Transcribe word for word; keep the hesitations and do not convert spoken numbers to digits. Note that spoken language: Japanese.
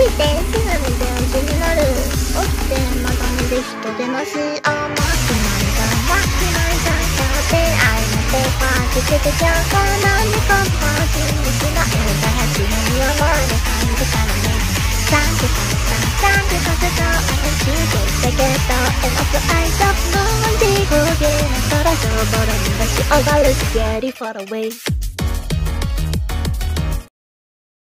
てすぐに電池になる。起きてまだ見る人出ます。あーまきまいだまきまいだって愛のペーパーつけてちゃうかなんでかパーティーにしないんだやつのに思われ感じたらねさんじかさんじかさと愛してたけどエモく愛ともんじごげな空とボロに出し上がる Get it far away